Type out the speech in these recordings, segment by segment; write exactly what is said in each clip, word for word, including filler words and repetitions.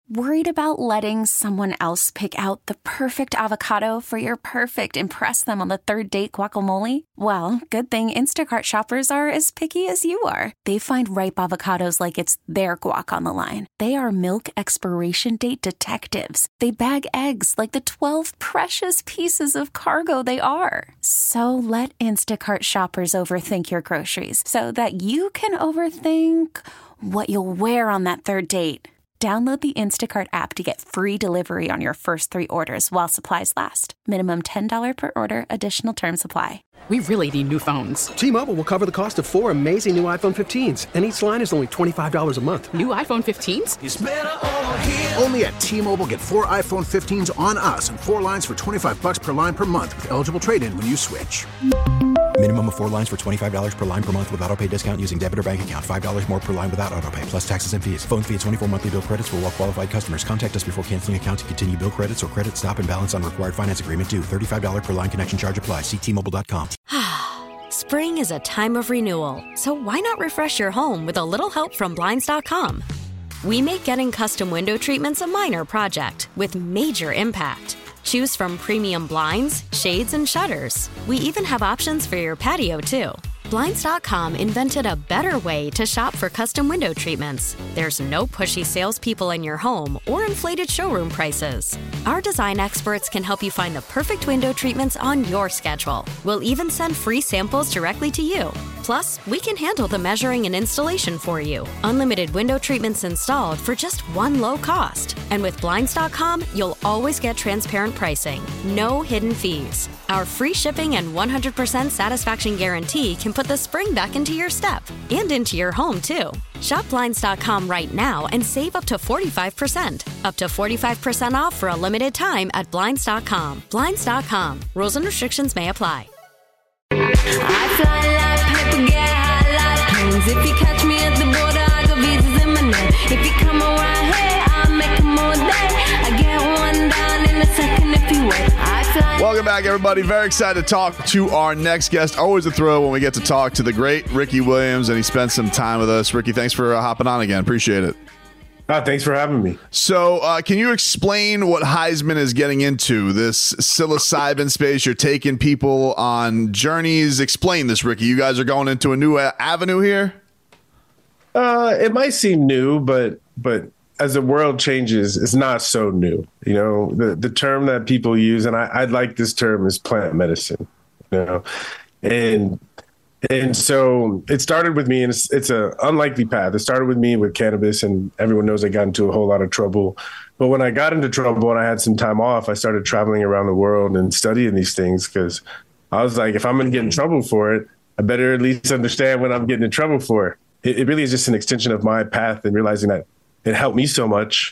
Worried about letting someone else pick out the perfect avocado for your perfect impress them on the third date guacamole? Well, good thing Instacart shoppers are as picky as you are. They find ripe avocados like it's their guac on the line. They are milk expiration date detectives. They bag eggs like the twelve precious pieces of cargo they are. So let Instacart shoppers overthink your groceries so that you can overthink what you'll wear on that third date. Download the Instacart app to get free delivery on your first three orders while supplies last. Minimum ten dollars per order. Additional terms apply. We really need new phones. T-Mobile will cover the cost of four amazing new iPhone fifteens, and each line is only twenty-five dollars a month. New iPhone fifteens? It's better over here. Only at T-Mobile, get four iPhone fifteens on us and four lines for twenty-five dollars per line per month with eligible trade-in when you switch. Minimum of four lines for twenty-five dollars per line per month with autopay discount using debit or bank account. five dollars more per line without autopay, plus taxes and fees. Phone fee at twenty-four monthly bill credits for well-qualified customers. Contact us before canceling account to continue bill credits or credit stop and balance on required finance agreement due. thirty-five dollars per line connection charge applies. See T Mobile dot com. Spring is a time of renewal, so why not refresh your home with a little help from Blinds dot com? We make getting custom window treatments a minor project with major impact. Choose from premium blinds, shades, and shutters. We even have options for your patio, too. Blinds dot com invented a better way to shop for custom window treatments. There's no pushy salespeople in your home or inflated showroom prices. Our design experts can help you find the perfect window treatments on your schedule. We'll even send free samples directly to you. Plus, we can handle the measuring and installation for you. Unlimited window treatments installed for just one low cost. And with Blinds dot com, you'll always get transparent pricing. No hidden fees. Our free shipping and one hundred percent satisfaction guarantee can put the spring back into your step and into your home, too. Shop Blinds dot com right now and save up to forty-five percent. Up to forty-five percent off for a limited time at Blinds dot com. Blinds dot com. Rules and restrictions may apply. I fly like paper, get high like planes. If you catch me at the border, I got visas in my name. If you come around here, I'll make them all day. I get one down in a second if you wait. I fly. Welcome back, everybody. Very excited to talk to our next guest. Always a thrill when we get to talk to the great Ricky Williams, and he spent some time with us. Ricky, thanks for uh, hopping on again. Appreciate it. Oh, thanks for having me. So uh, can you explain what Heisman is getting into, this psilocybin space? You're taking people on journeys. Explain this, Ricky. You guys are going into a new a- avenue here? Uh, it might seem new, but but as the world changes, it's not so new. You know, the, the term that people use, and I, I like this term, is plant medicine. You know, and And so it started with me, and it's, it's a unlikely path. It started with me with cannabis, and everyone knows I got into a whole lot of trouble. But when I got into trouble and I had some time off, I started traveling around the world and studying these things, because I was like, if I'm going to get in trouble for it, I better at least understand what I'm getting in trouble for. It, it really is just an extension of my path, and realizing that it helped me so much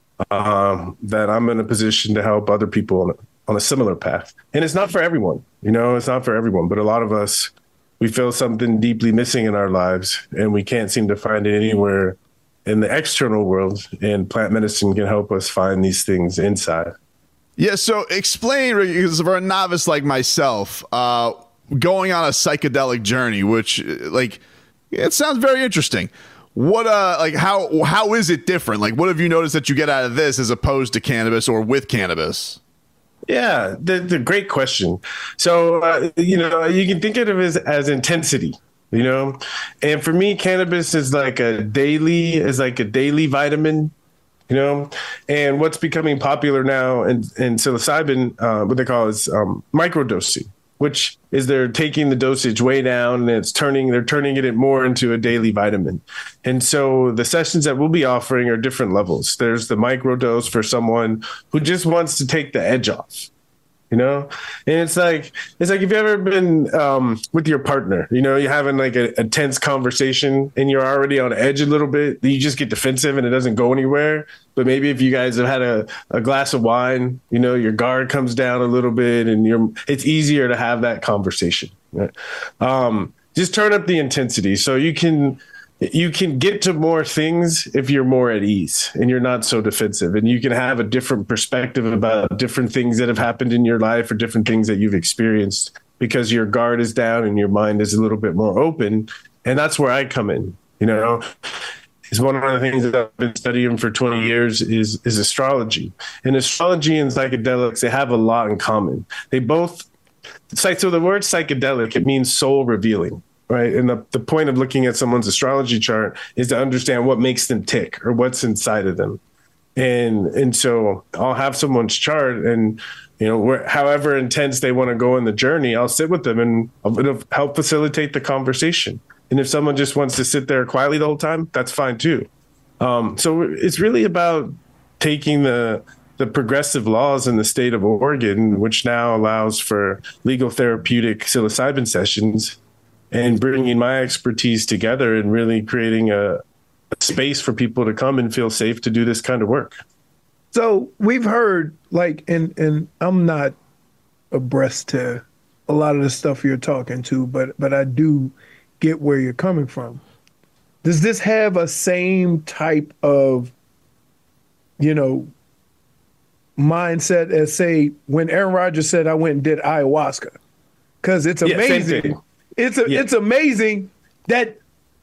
um, that I'm in a position to help other people on a, on a similar path. And it's not for everyone, you know, it's not for everyone, but a lot of us, we feel something deeply missing in our lives, and we can't seem to find it anywhere in the external world. And plant medicine can help us find these things inside. Yeah. So explain, because for a novice like myself, uh, going on a psychedelic journey, which like, it sounds very interesting. What, uh, like how, how is it different? Like, what have you noticed that you get out of this as opposed to cannabis or with cannabis? Yeah, the, the great question. So, uh, you know, you can think of it as, as intensity, you know, and for me, cannabis is like a daily, is like a daily vitamin, you know, and what's becoming popular now in, in psilocybin, uh, what they call is um, microdosing, which is they're taking the dosage way down, and it's turning, they're turning it more into a daily vitamin. And so the sessions that we'll be offering are different levels. There's the microdose for someone who just wants to take the edge off, you know? And it's like, it's like if you've ever been um, with your partner, you know, you're having like a, a tense conversation and you're already on edge a little bit, you just get defensive and it doesn't go anywhere. But maybe if you guys have had a, a glass of wine, you know, your guard comes down a little bit, and you're, it's easier to have that conversation. Right? Um, just turn up the intensity so you can, you can get to more things if you're more at ease and you're not so defensive, and you can have a different perspective about different things that have happened in your life or different things that you've experienced, because your guard is down and your mind is a little bit more open. And that's where I come in, you know? is one of the things that I've been studying for twenty years is, is astrology. And astrology and psychedelics, they have a lot in common. They both, so the word psychedelic, it means soul revealing, right? And the, the point of looking at someone's astrology chart is to understand what makes them tick or what's inside of them. And and so I'll have someone's chart, and you know, where, however intense they want to go in the journey, I'll sit with them and I'll help facilitate the conversation. And if someone just wants to sit there quietly the whole time, that's fine too. Um, so it's really about taking the the progressive laws in the state of Oregon, which now allows for legal therapeutic psilocybin sessions, and bringing my expertise together and really creating a space for people to come and feel safe to do this kind of work. So we've heard, like, and and I'm not abreast to a lot of the stuff you're talking to, but but I do get where you're coming from. Does this have a same type of, you know, mindset as, say, when Aaron Rodgers said, I went and did ayahuasca? Because it's amazing. Yeah, it's a, yeah. it's amazing that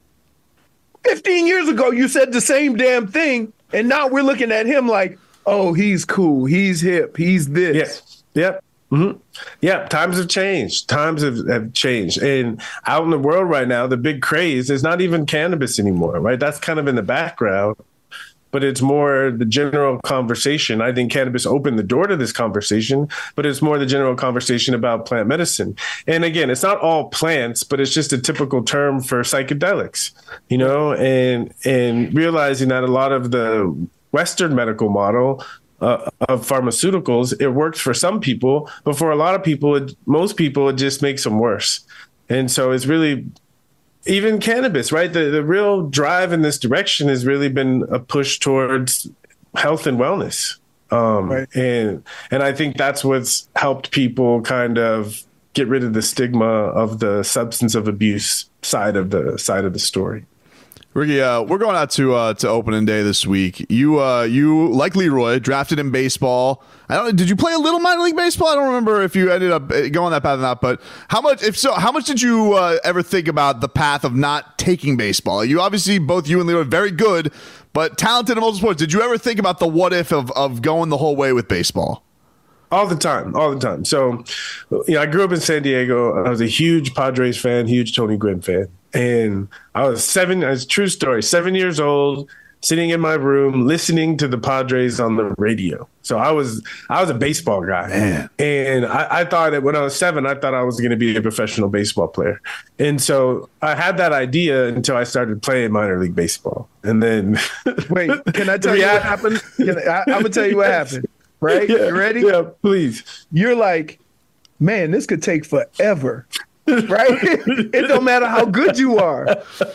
fifteen years ago, you said the same damn thing, and now we're looking at him like, oh, he's cool, he's hip, he's this. Yes. Yep. Mm-hmm. Yeah. Times have changed. Times have, have changed. And out in the world right now, the big craze is not even cannabis anymore, right? That's kind of in the background, but it's more the general conversation. I think cannabis opened the door to this conversation, but it's more the general conversation about plant medicine. And again, it's not all plants, but it's just a typical term for psychedelics, you know, and, and realizing that a lot of the Western medical model uh, of pharmaceuticals, it works for some people, but for a lot of people, it, most people, it just makes them worse. And so it's really, even cannabis, right? The the real drive in this direction has really been a push towards health and wellness. Um, right. And and I think that's what's helped people kind of get rid of the stigma of the substance of abuse side of the side of the story. Ricky, uh, we're going out to uh, to opening day this week. You, uh, you like Leroy, drafted in baseball. I don't. Did you play a little minor league baseball? I don't remember if you ended up going that path or not. But how much? If so, how much did you uh, ever think about the path of not taking baseball? You obviously, both you and Leroy, very good, but talented in multiple sports. Did you ever think about the what if of of going the whole way with baseball? All the time, all the time. So, you know, I grew up in San Diego. I was a huge Padres fan, huge Tony Gwynn fan. And I was seven, it's a true story, seven years old, sitting in my room, listening to the Padres on the radio. So I was, I was a baseball guy. Man. And I, I thought that when I was seven, I thought I was going to be a professional baseball player. And so I had that idea until I started playing minor league baseball. And then. Wait, can I tell you what happened? Can I, I'm going to tell you what happened. Right? Yeah, you ready? Yeah, please. You're like, man, this could take forever. Right? It don't matter how good you are.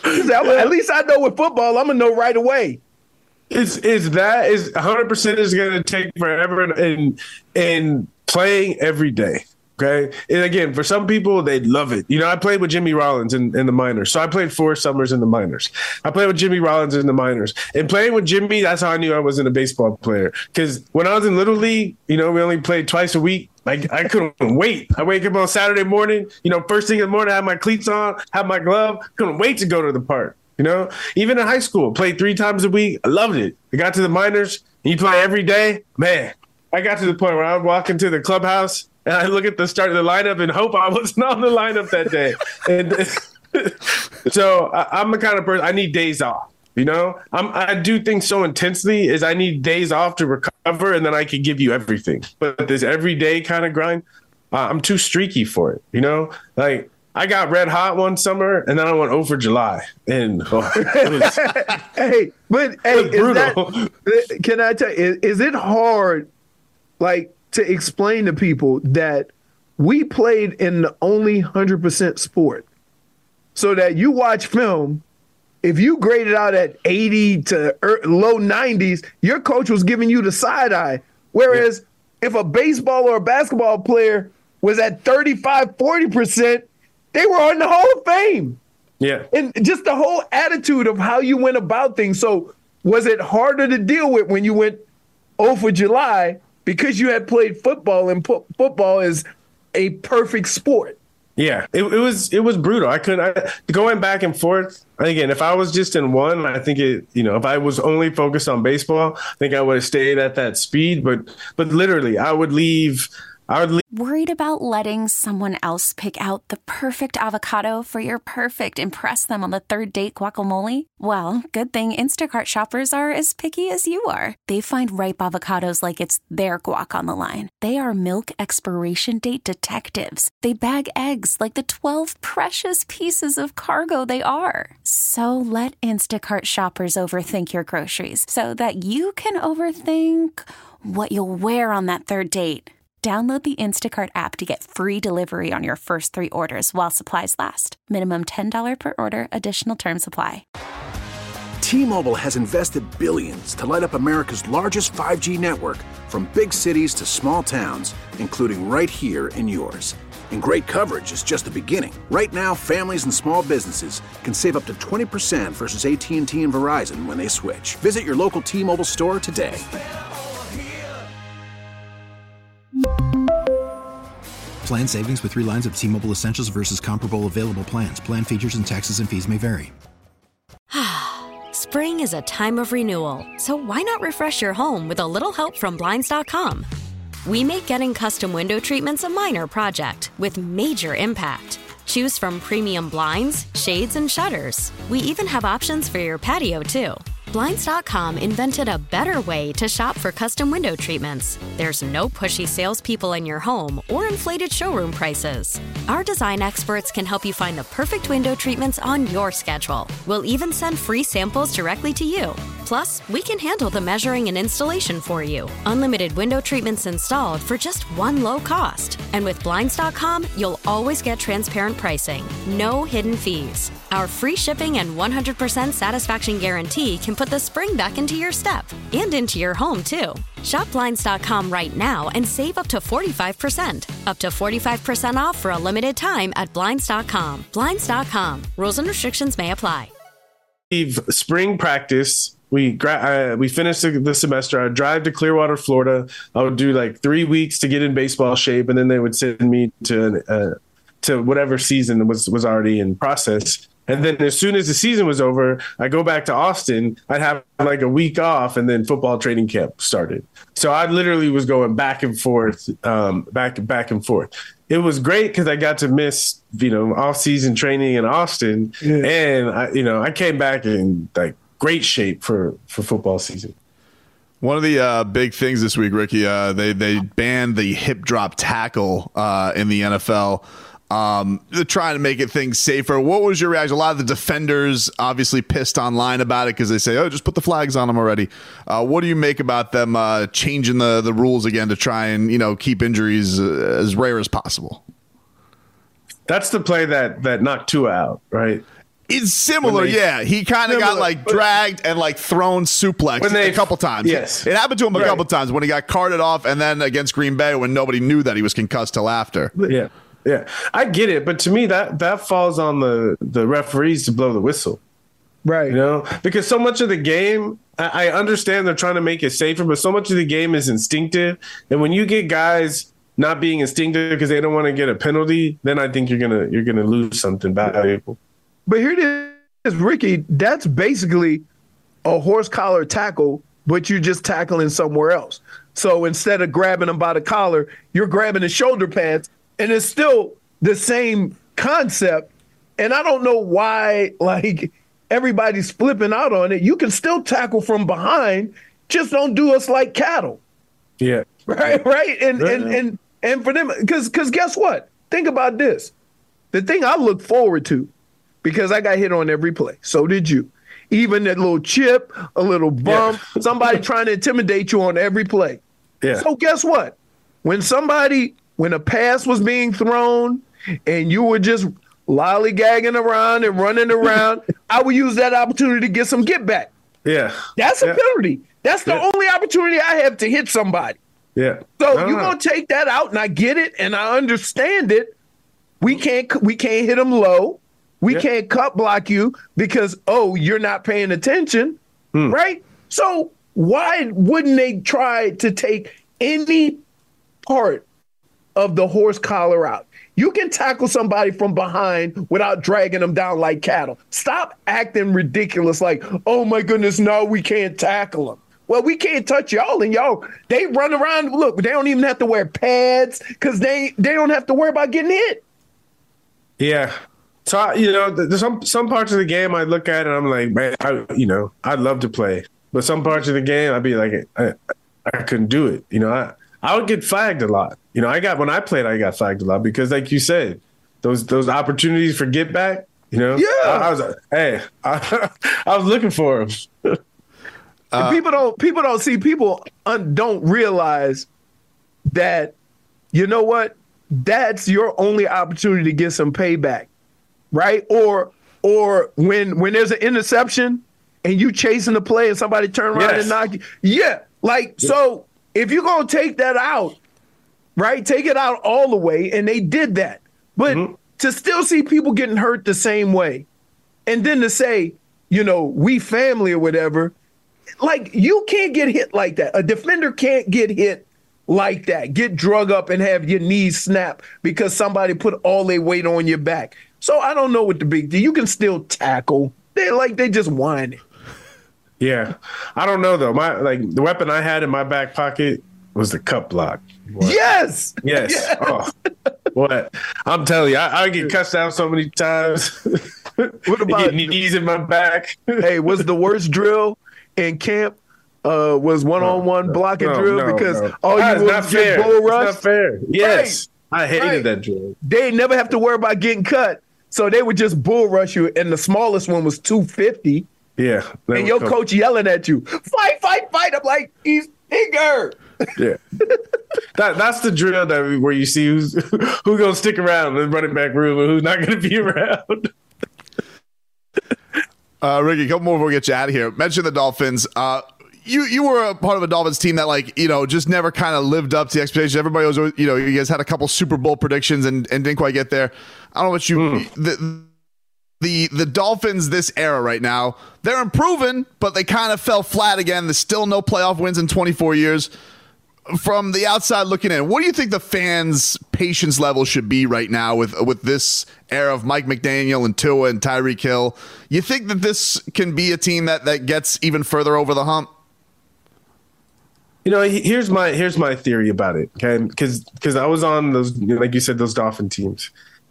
At least I know with football, I'm going to know right away. It's, it's that is one hundred percent is going to take forever and, and playing every day. Okay. And again, for some people, they love it. You know, I played with Jimmy Rollins in, in the minors. So I played four summers in the minors. I played with Jimmy Rollins in the minors. And playing with Jimmy, that's how I knew I wasn't a baseball player. Because when I was in Little League, you know, we only played twice a week. Like, I couldn't wait. I wake up on Saturday morning, you know, first thing in the morning, I have my cleats on, have my glove. Couldn't wait to go to the park. You know, even in high school, played three times a week. I loved it. I got to the minors, and you play every day. Man, I got to the point where I would walk into the clubhouse and I look at the start of the lineup and hope I wasn't on the lineup that day. And so I, I'm the kind of person, I need days off. You know, I'm, I do things so intensely is I need days off to recover, and then I can give you everything. But this everyday kind of grind, uh, I'm too streaky for it. You know, like I got red hot one summer, and then I went over July. And oh, it was, hey, but hey, it was brutal. Is that, can I tell you, is, is it hard, like, to explain to people that we played in the only one hundred percent sport, so that you watch film? If you graded out at eighty to low nineties, your coach was giving you the side eye. Whereas yeah. if a baseball or a basketball player was at thirty-five, forty percent, they were on the Hall of Fame. Yeah. And just the whole attitude of how you went about things. So was it harder to deal with when you went oh for July because you had played football, and po- football is a perfect sport? Yeah, it, it was it was brutal. I couldn't I, going back and forth. Again, if I was just in one, I think it. You know, if I was only focused on baseball, I think I would have stayed at that speed. But but literally, I would leave. I would leave. Worried about letting someone else pick out the perfect avocado for your perfect impress them on the third date guacamole? Well, good thing Instacart shoppers are as picky as you are. They find ripe avocados like it's their guac on the line. They are milk expiration date detectives. They bag eggs like the twelve precious pieces of cargo they are. So let Instacart shoppers overthink your groceries so that you can overthink what you'll wear on that third date. Download the Instacart app to get free delivery on your first three orders while supplies last. Minimum ten dollars per order. Additional terms apply. T-Mobile has invested billions to light up America's largest five G network, from big cities to small towns, including right here in yours. And great coverage is just the beginning. Right now, families and small businesses can save up to twenty percent versus A T and T and Verizon when they switch. Visit your local T-Mobile store today. Plan savings with three lines of T-Mobile Essentials versus comparable available plans. Plan features and taxes and fees may vary. Spring is a time of renewal, so why not refresh your home with a little help from Blinds dot com? We make getting custom window treatments a minor project with major impact. Choose from premium blinds, shades, and shutters. We even have options for your patio, too. Blinds dot com invented a better way to shop for custom window treatments. There's no pushy salespeople in your home or inflated showroom prices. Our design experts can help you find the perfect window treatments on your schedule. We'll even send free samples directly to you. Plus, we can handle the measuring and installation for you. Unlimited window treatments installed for just one low cost. And with Blinds dot com, you'll always get transparent pricing. No hidden fees. Our free shipping and one hundred percent satisfaction guarantee can put the spring back into your step and into your home, too. Shop Blinds dot com right now and save up to forty-five percent. Up to forty-five percent off for a limited time at Blinds dot com. Blinds dot com. Rules and restrictions may apply. Spring practice. We gra- uh, we finished the, the semester. I'd drive to Clearwater, Florida. I would do like three weeks to get in baseball shape, and then they would send me to uh, to whatever season was was already in process. And then as soon as the season was over, I go back to Austin. I'd have like a week off, and then football training camp started. So I literally was going back and forth, um, back back and forth. It was great because I got to miss, you know, off-season training in Austin, yeah. and I, you know, I came back in like great shape for, for football season. One of the uh, big things this week, Ricky, uh, they they banned the hip drop tackle uh, in the N F L. Um, they're trying to make it things safer. What was your reaction? A lot of the defenders obviously pissed online about it because they say, "Oh, just put the flags on them already." Uh, what do you make about them uh, changing the the rules again to try and, you know, keep injuries uh, as rare as possible? That's the play that that knocked Tua out, right? It's similar, they, yeah. He kind of got like dragged and like thrown suplex a couple times. Yes, it happened to him a right. couple times when he got carted off, and then against Green Bay when nobody knew that he was concussed till after. Yeah. Yeah, I get it, but to me that that falls on the, the referees to blow the whistle, right? You know, because so much of the game, I, I understand they're trying to make it safer, but so much of the game is instinctive, and when you get guys not being instinctive because they don't want to get a penalty, then I think you're gonna you're gonna lose something valuable. But here it is, Ricky. That's basically a horse collar tackle, but you're just tackling somewhere else. So instead of grabbing them by the collar, you're grabbing the shoulder pads. And it's still the same concept. And I don't know why, like, everybody's flipping out on it. You can still tackle from behind. Just don't do us like cattle. Yeah. Right, right? And right. and and and for them, because because guess what? Think about this. The thing I look forward to, because I got hit on every play. So did you. Even that little chip, a little bump, yeah. somebody trying to intimidate you on every play. Yeah. So guess what? When somebody... When a pass was being thrown and you were just lollygagging around and running around, I would use that opportunity to get some get back. Yeah. That's a yeah. penalty. That's the yeah. only opportunity I have to hit somebody. Yeah. So you're going to take that out, and I get it, and I understand it. We can't we can't hit them low. We yeah. can't cut block you because, oh, you're not paying attention, hmm. right? So why wouldn't they try to take any part of the horse collar out, You can tackle somebody from behind without dragging them down like cattle. Stop acting ridiculous like, oh my goodness, no, we can't tackle them. Well, we can't touch y'all, and y'all, they run around. Look, they don't even have to wear pads because they, they don't have to worry about getting hit. Yeah. So, I, you know, there's some, some parts of the game I look at and I'm like, man, I, you know, I'd love to play. But some parts of the game, I'd be like, I, I couldn't do it. You know, I, I would get flagged a lot. You know, I got, when I played, I got flagged a lot because like you said, those, those opportunities for get back, you know, yeah. I, I was like, hey, I, I was looking for them. Uh, people don't people don't see people un, don't realize that, you know what, that's your only opportunity to get some payback, right? Or or when when there's an interception and you chasing the play and somebody turn around yes. and knock you. Yeah, like yeah. So if you're gonna take that out, right, take it out all the way, and they did that. But mm-hmm. to still see people getting hurt the same way, and then to say, you know, we family or whatever. Like, you can't get hit like that. A defender can't get hit like that, get drug up and have your knees snap because somebody put all their weight on your back. So I don't know what the big deal. You can still tackle. They like they just whining. Yeah, I don't know though. My like the weapon I had in my back pocket was the cup block. What? Yes. Yes. yes. Oh, what? I'm telling you, I, I get cussed out so many times. What about knees in my back? Hey, what's the worst drill in camp? Uh, was one-on-one no, blocking no, drill no, because no. all That's you was not get fair. bull rush. It's not fair. Yes, right. I hated right. that drill. They never have to worry about getting cut, so they would just bull rush you. And the smallest one was two fifty. Yeah, and your cool. coach yelling at you, fight, fight, fight. I'm like, he's bigger. Yeah, that that's the drill that where you see who's who's gonna stick around in the running back room and who's not gonna be around. uh, Ricky, a couple more before we get you out of here. Mention the Dolphins. Uh, You you were a part of a Dolphins team that, like, you know, just never kind of lived up to the expectations. Everybody was, you know, you guys had a couple Super Bowl predictions and, and didn't quite get there. I don't know what you mm. the, the the Dolphins this era right now, they're improving, but they kind of fell flat again. There's still no playoff wins in twenty-four years. From the outside looking in, what do you think the fans' patience level should be right now with with this era of Mike McDaniel and Tua and Tyreek Hill? You think that this can be a team that, that gets even further over the hump? You know, here's my here's my theory about it, okay? Because because I was on those, like you said, those Dolphin teams,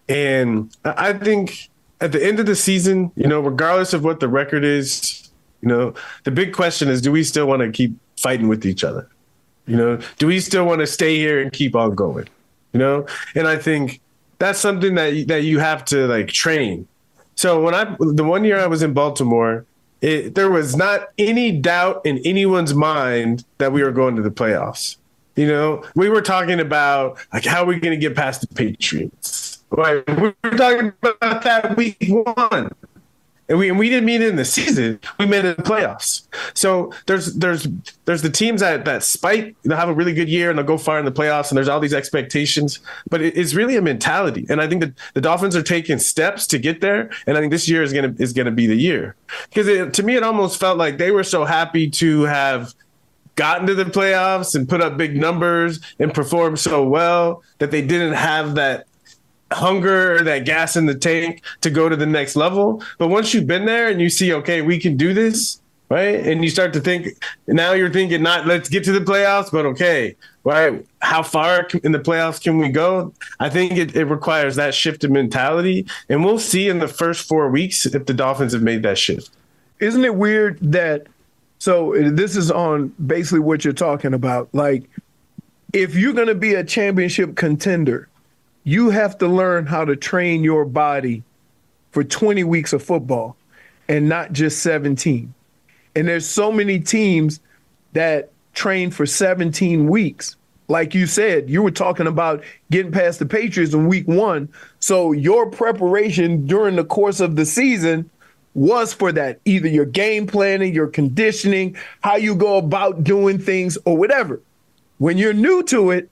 and I think at the end of the season, you know, regardless of what the record is, you know, the big question is, do we still want to keep fighting with each other? You know, do we still want to stay here and keep on going? You know, and I think that's something that that you have to like train. So when I the one year I was in Baltimore. It, there was not any doubt in anyone's mind that we were going to the playoffs. You know, we were talking about like how are we going to get past the Patriots? Right? We were talking about that week one, and we and we didn't mean it in the season. We meant it in the playoffs. So there's there's there's the teams that that spike, they'll have a really good year and they'll go far in the playoffs, and there's all these expectations. But it, it's really a mentality, and I think that the Dolphins are taking steps to get there. And I think this year is gonna is gonna be the year, because it, to me it almost felt like they were so happy to have gotten to the playoffs and put up big numbers and performed so well that they didn't have that hunger or that gas in the tank to go to the next level. But once you've been there and you see, okay, we can do this, right? And you start to think, now you're thinking not let's get to the playoffs, but okay, right? How far in the playoffs can we go? I think it, it requires that shift in mentality. And we'll see in the first four weeks if the Dolphins have made that shift. Isn't it weird that, so this is on basically what you're talking about. Like, if you're going to be a championship contender, you have to learn how to train your body for twenty weeks of football and not just seventeen. And there's so many teams that train for seventeen weeks. Like you said, you were talking about getting past the Patriots in week one. So your preparation during the course of the season was for that. Either your game planning, your conditioning, how you go about doing things or whatever. When you're new to it,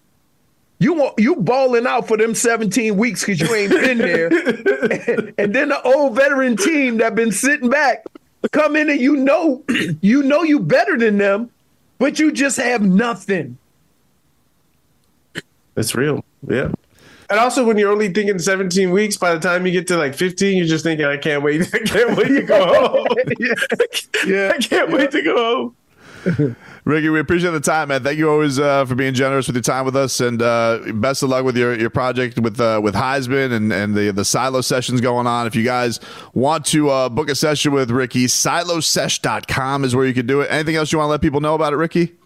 You want you balling out for them seventeen weeks because you ain't been there, and, and then the old veteran team that been sitting back come in and you know you know you better than them, but you just have nothing. It's real, yeah. And also, when you're only thinking seventeen weeks, by the time you get to like fifteen, you're just thinking, I can't wait. I can't wait to go home. yeah. I can't yeah. wait to go home. Ricky, we appreciate the time, man. Thank you always uh, for being generous with your time with us, and uh, best of luck with your, your project with uh, with Heisman and, and the the Silo sessions going on. If you guys want to uh, book a session with Ricky, silo sesh dot com is where you can do it. Anything else you want to let people know about it, Ricky?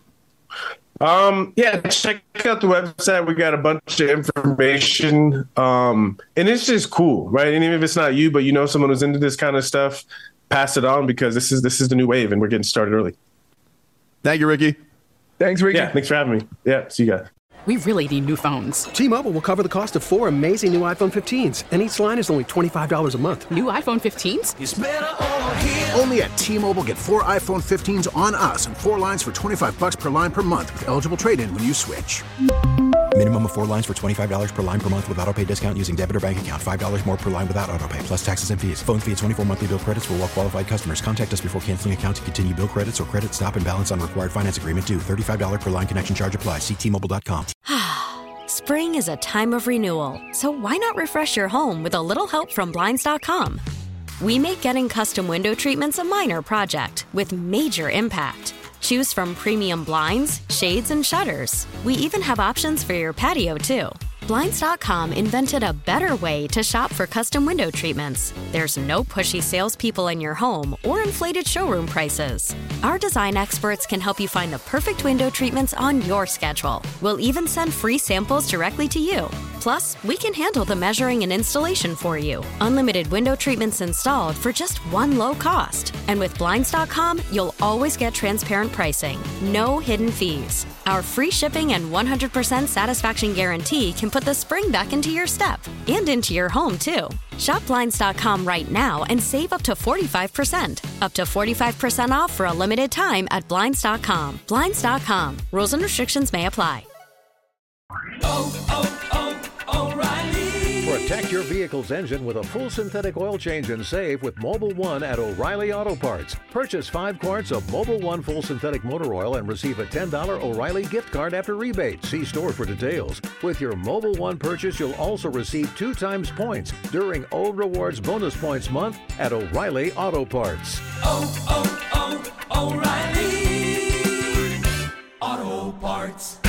Um, yeah, check out the website. We got a bunch of information, um, and it's just cool, right? And even if it's not you, but you know someone who's into this kind of stuff, pass it on, because this is this is the new wave, and we're getting started early. Thank you, Ricky. Thanks, Ricky. Yeah, thanks for having me. Yeah, see you guys. We really need new phones. T-Mobile will cover the cost of four amazing new iPhone fifteens, and each line is only twenty-five dollars a month. New iPhone fifteens? It's better over here. Only at T-Mobile, get four iPhone fifteens on us and four lines for twenty-five bucks per line per month with eligible trade-in when you switch. Minimum of four lines for twenty-five dollars per line per month with autopay discount using debit or bank account. five dollars more per line without autopay, plus taxes and fees. Phone fee at twenty-four monthly bill credits for well-qualified customers. Contact us before canceling account to continue bill credits or credit stop and balance on required finance agreement due. thirty-five dollars per line connection charge applies. See T Mobile dot com. Spring is a time of renewal, so why not refresh your home with a little help from Blinds dot com? We make getting custom window treatments a minor project with major impact. Choose from premium blinds, shades, and shutters. We even have options for your patio, too. Blinds dot com invented a better way to shop for custom window treatments. There's no pushy salespeople in your home or inflated showroom prices. Our design experts can help you find the perfect window treatments on your schedule. We'll even send free samples directly to you. Plus, we can handle the measuring and installation for you. Unlimited window treatments installed for just one low cost. And with Blinds dot com, you'll always get transparent pricing. No hidden fees. Our free shipping and one hundred percent satisfaction guarantee can put the spring back into your step and into your home, too. Shop Blinds dot com right now and save up to forty-five percent. Up to forty-five percent off for a limited time at Blinds dot com. Blinds dot com. Rules and restrictions may apply. Oh, oh, oh, O'Reilly. Protect your vehicle's engine with a full synthetic oil change and save with Mobil one at O'Reilly Auto Parts. Purchase five quarts of Mobil one full synthetic motor oil and receive a ten dollars O'Reilly gift card after rebate. See store for details. With your Mobil one purchase, you'll also receive two times points during O Rewards Bonus Points Month at O'Reilly Auto Parts. Oh, oh, oh, O'Reilly Auto Parts.